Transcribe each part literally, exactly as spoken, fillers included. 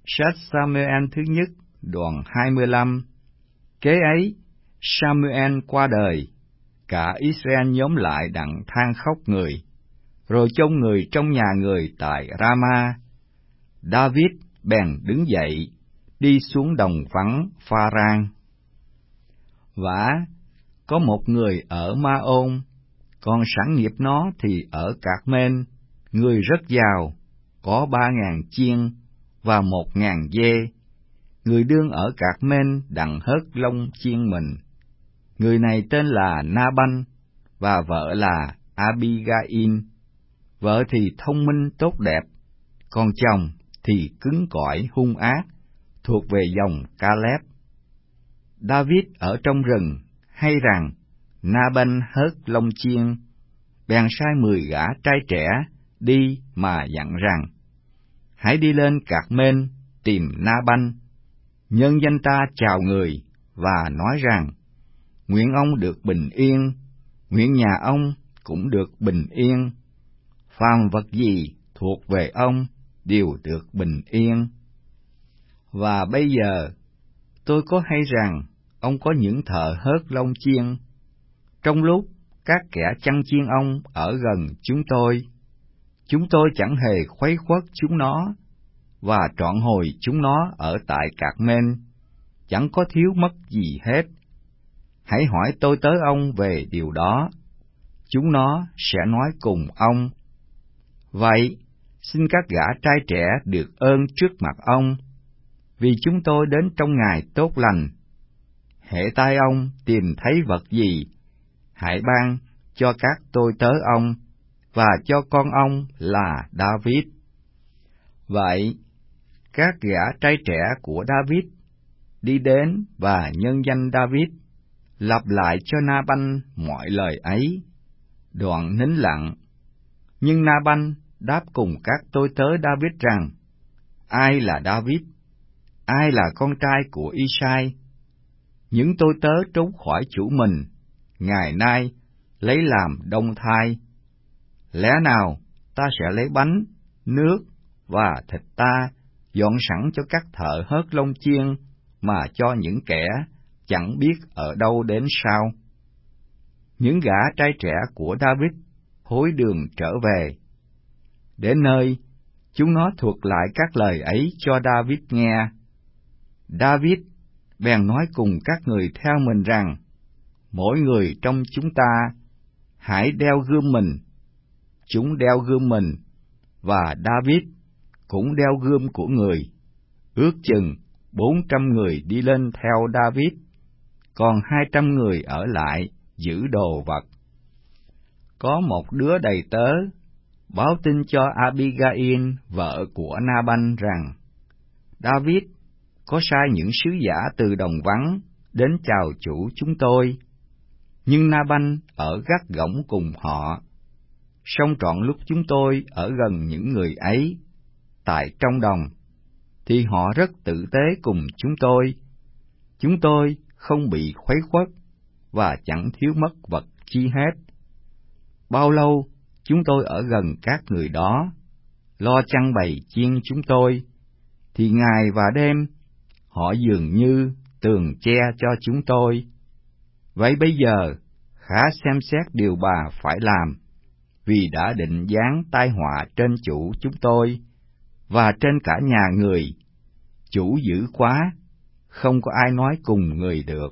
Sách Sa-mu-el thứ nhất, đoạn hai mươi lăm. Kế ấy, Sa-mu-el qua đời, cả Israel nhóm lại đặng than khóc người, rồi chôn người trong nhà người tại Rama. David bèn đứng dậy, đi xuống đồng vắng Pha-rang. Vả, có một người ở Ma-ôn, còn sản nghiệp nó thì ở Cạc-mên, người rất giàu, có ba ngàn chiên và một ngàn dê. Người đương ở Cạc-mên đặng hớt lông chiên mình. Người này tên là Na-banh, và vợ là Abi-ga-in. Vợ thì thông minh tốt đẹp, còn chồng thì cứng cỏi hung ác, thuộc về dòng Ca-lép. David ở trong rừng hay rằng Na-banh hớt lông chiên, bèn sai mười gã trai trẻ đi mà dặn rằng: hãy đi lên Cạc-mên tìm Na-banh, nhân danh ta chào người và nói rằng: nguyện ông được bình yên, nguyện nhà ông cũng được bình yên, phàm vật gì thuộc về ông đều được bình yên. Và bây giờ tôi có hay rằng ông có những thợ hớt lông chiên, trong lúc các kẻ chăn chiên ông ở gần chúng tôi. Chúng tôi chẳng hề khuấy khuất chúng nó, và trọn hồi chúng nó ở tại Cạc-mên, chẳng có thiếu mất gì hết. Hãy hỏi tôi tớ ông về điều đó, chúng nó sẽ nói cùng ông. Vậy, xin các gã trai trẻ được ơn trước mặt ông, vì chúng tôi đến trong ngày tốt lành. Hễ tai ông tìm thấy vật gì, hãy ban cho các tôi tớ ông, và cho con ông là David. Vậy, các gã trai trẻ của David đi đến và nhân danh David, lặp lại cho Na-banh mọi lời ấy. Đoạn nín lặng. Nhưng Na-banh đáp cùng các tôi tớ David rằng: ai là David? Ai là con trai của Y-sai? Những tôi tớ trốn khỏi chủ mình, ngày nay lấy làm đông thai. Lẽ nào ta sẽ lấy bánh, nước và thịt ta dọn sẵn cho các thợ hớt lông chiên, mà cho những kẻ chẳng biết ở đâu đến sao? Những gã trai trẻ của David hối đường trở về. Đến nơi, chúng nó thuật lại các lời ấy cho David nghe. David bèn nói cùng các người theo mình rằng: mỗi người trong chúng ta hãy đeo gươm mình. Chúng đeo gươm mình, và David cũng đeo gươm của người. Ước chừng bốn trăm người đi lên theo David, còn hai trăm người ở lại giữ đồ vật. Có một đứa đầy tớ báo tin cho Abi-ga-in, vợ của Na-banh, rằng David có sai những sứ giả từ đồng vắng đến chào chủ chúng tôi. Nhưng Na-banh ở gắt gỏng cùng họ. Song trọn lúc chúng tôi ở gần những người ấy, tại trong đồng, thì họ rất tử tế cùng chúng tôi. Chúng tôi không bị khuấy khuất, và chẳng thiếu mất vật chi hết. Bao lâu chúng tôi ở gần các người đó, lo chăn bầy chiên chúng tôi, thì ngày và đêm họ dường như tường che cho chúng tôi. Vậy bây giờ khá xem xét điều bà phải làm, vì đã định giáng tai họa trên chủ chúng tôi và trên cả nhà người. Chủ dữ quá, không có ai nói cùng người được.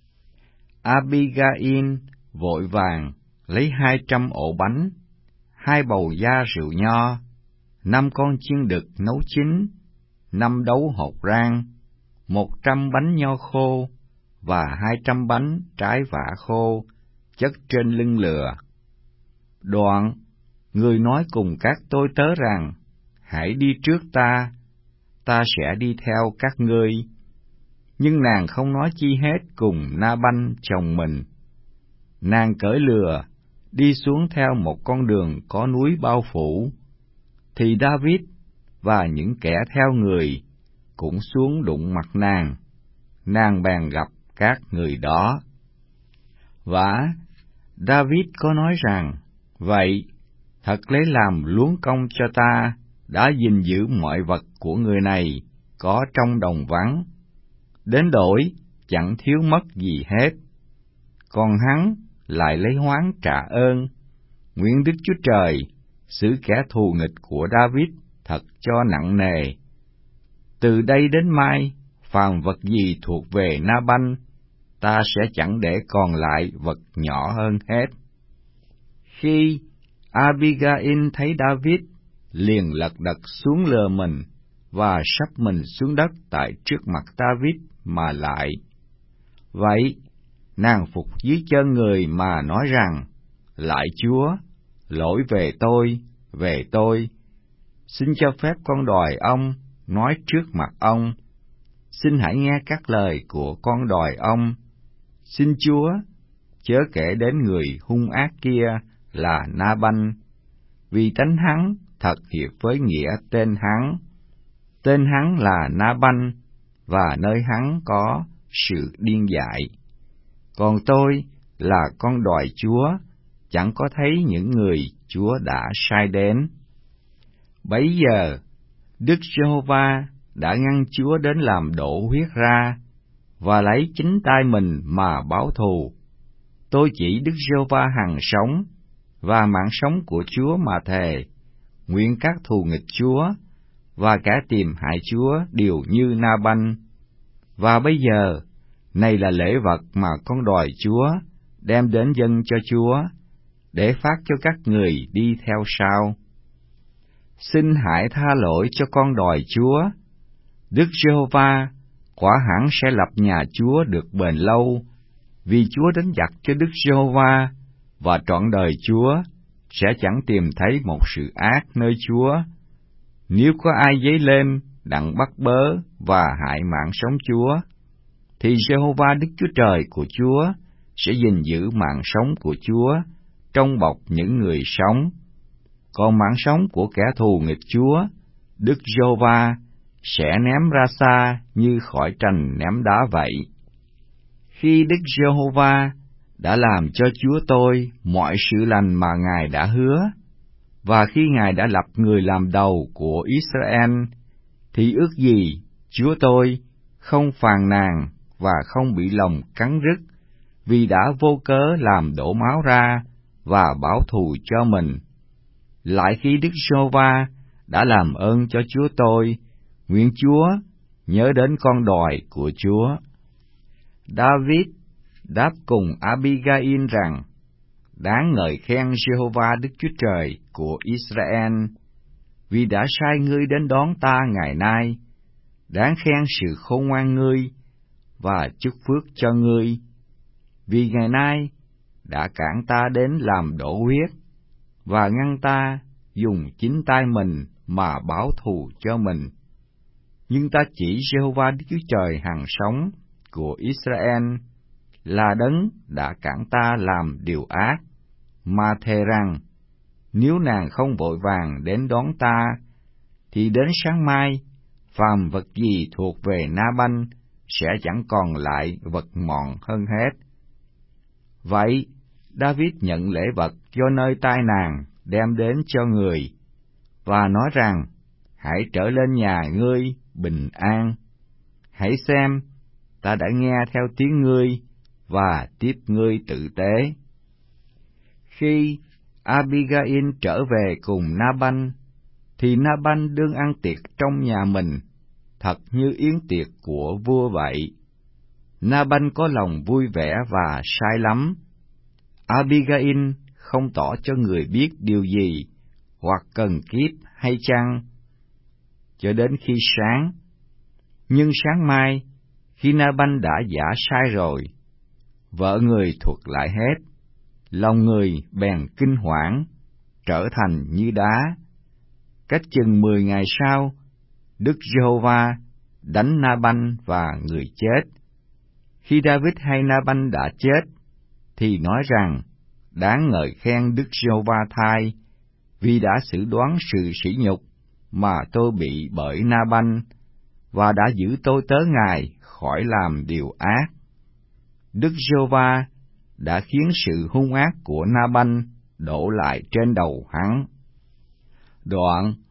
Abi-ga-in vội vàng lấy hai trăm ổ bánh, hai bầu da rượu nho, năm con chiên đực nấu chín, năm đấu hột rang, một trăm bánh nho khô và hai trăm bánh trái vả khô chất trên lưng lừa. Đoạn, người nói cùng các tôi tớ rằng: hãy đi trước ta, ta sẽ đi theo các ngươi. Nhưng nàng không nói chi hết cùng Na-banh chồng mình. Nàng cởi lừa, đi xuống theo một con đường có núi bao phủ. Thì David và những kẻ theo người cũng xuống đụng mặt nàng. Nàng bèn gặp các người đó. Vả, David có nói rằng: vậy, thật lấy làm luống công cho ta, đã gìn giữ mọi vật của người này, có trong đồng vắng, đến đổi chẳng thiếu mất gì hết. Còn hắn lại lấy oán trả ơn. Nguyện Đức Chúa Trời xử kẻ thù nghịch của David thật cho nặng nề. Từ đây đến mai, phàm vật gì thuộc về Na-banh, ta sẽ chẳng để còn lại vật nhỏ hơn hết. Khi Abigail thấy David, liền lật đật xuống lừa mình và sắp mình xuống đất tại trước mặt David mà lại. Vậy, nàng phục dưới chân người mà nói rằng: Lạy Chúa, lỗi về tôi, về tôi. Xin cho phép con đòi ông nói trước mặt ông. Xin hãy nghe các lời của con đòi ông. Xin Chúa chớ kể đến người hung ác kia là Na-banh, vì tánh hắn thật hiệp với nghĩa tên hắn. Tên hắn là Na-banh, và nơi hắn có sự điên dại. Còn tôi là con đòi Chúa, chẳng có thấy những người Chúa đã sai đến. Bấy giờ, Đức Giê-hô-va đã ngăn Chúa đến làm đổ huyết ra, và lấy chính tay mình mà báo thù. Tôi chỉ Đức Giê-hô-va hằng sống, và mạng sống của Chúa mà thề, nguyện các thù nghịch Chúa, và kẻ tìm hại Chúa đều như Na-banh. Và bây giờ, này là lễ vật mà con đòi Chúa, đem đến dâng cho Chúa, để phát cho các người đi theo sau. Xin hãy tha lỗi cho con đòi Chúa. Đức Giê-hô-va quả hẳn sẽ lập nhà Chúa được bền lâu, vì Chúa đánh giặc cho Đức Giê-hô-va, và trọn đời Chúa sẽ chẳng tìm thấy một sự ác nơi Chúa. Nếu có ai dấy lên đặng bắt bớ và hại mạng sống Chúa, thì Giê-hô-va Đức Chúa Trời của Chúa sẽ gìn giữ mạng sống của Chúa trong bọc những người sống. Còn mạng sống của kẻ thù nghịch Chúa, Đức Giê-hô-va sẽ ném ra xa như khỏi trành ném đá vậy. Khi Đức Giê-hô-va đã làm cho Chúa tôi mọi sự lành mà Ngài đã hứa, và khi Ngài đã lập người làm đầu của Israel, thì ước gì Chúa tôi không phàn nàn và không bị lòng cắn rứt, vì đã vô cớ làm đổ máu ra và báo thù cho mình. Lại khi Đức Giê-hô-va đã làm ơn cho Chúa tôi, nguyện Chúa nhớ đến con đòi của Chúa. David đáp cùng Abigail rằng: Đáng ngợi khen Giê-hô-va Đức Chúa Trời của Israel, vì đã sai ngươi đến đón ta ngày nay. Đáng khen sự khôn ngoan ngươi và chúc phước cho ngươi, vì ngày nay đã cản ta đến làm đổ huyết, và ngăn ta dùng chính tay mình mà báo thù cho mình. Nhưng ta chỉ Giê-hô-va Đức Chúa Trời hằng sống của Israel là đấng đã cản ta làm điều ác, mà thề rằng: Nếu nàng không vội vàng đến đón ta, thì đến sáng mai, phàm vật gì thuộc về Na-banh sẽ chẳng còn lại vật mọn hơn hết. Vậy, David nhận lễ vật do nơi tay nàng đem đến cho người, và nói rằng: Hãy trở lên nhà ngươi bình an. Hãy xem, ta đã nghe theo tiếng ngươi, và tiếp ngươi tử tế. Khi Abigail trở về cùng Na-banh, thì Na-banh đương ăn tiệc trong nhà mình, thật như yến tiệc của vua vậy. Na-banh có lòng vui vẻ và say lắm. Abigail không tỏ cho người biết điều gì, hoặc cần kiếp hay chăng, cho đến khi sáng. Nhưng sáng mai, khi Na-banh đã giả sai rồi, vợ người thuật lại hết, lòng người bèn kinh hoảng, trở thành như đá. Cách chừng mười ngày sau, Đức Giê-hô-va đánh Na-banh và người chết. Khi David hay Na-banh đã chết, thì nói rằng: Đáng ngợi khen Đức Giê-hô-va thay, vì đã xử đoán sự sỉ nhục mà tôi bị bởi Na-banh, và đã giữ tôi tớ Ngài khỏi làm điều ác. Đức Giê-hô-va đã khiến sự hung ác của Na-banh đổ lại trên đầu hắn. Đoạn,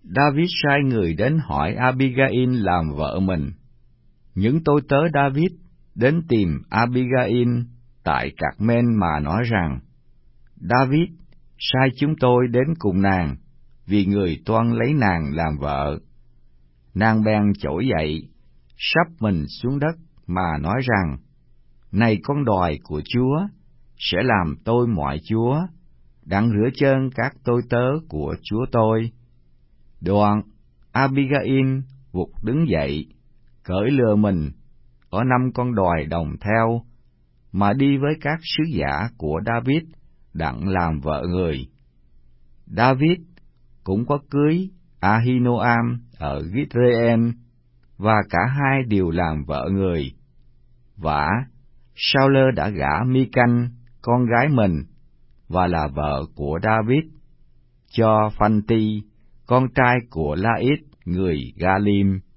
David sai người đến hỏi Abigail làm vợ mình. Những tôi tớ David đến tìm Abigail tại Carmel mà nói rằng, David sai chúng tôi đến cùng nàng, vì người toan lấy nàng làm vợ. Nàng bèn trỗi dậy, sắp mình xuống đất mà nói rằng, này con đòi của Chúa, sẽ làm tôi mọi chúa, đặng rửa chân các tôi tớ của chúa tôi. Đoạn, Abigail vụt đứng dậy, cởi lừa mình, ở năm con đòi đồng theo, mà đi với các sứ giả của David đặng làm vợ người. David cũng có cưới Ahinoam ở Gittream, và cả hai đều làm vợ người. Vả, Saul đã gả Mi-canh, con gái mình, và là vợ của David, cho Phan-ti, con trai của La-ít người Ga-lim.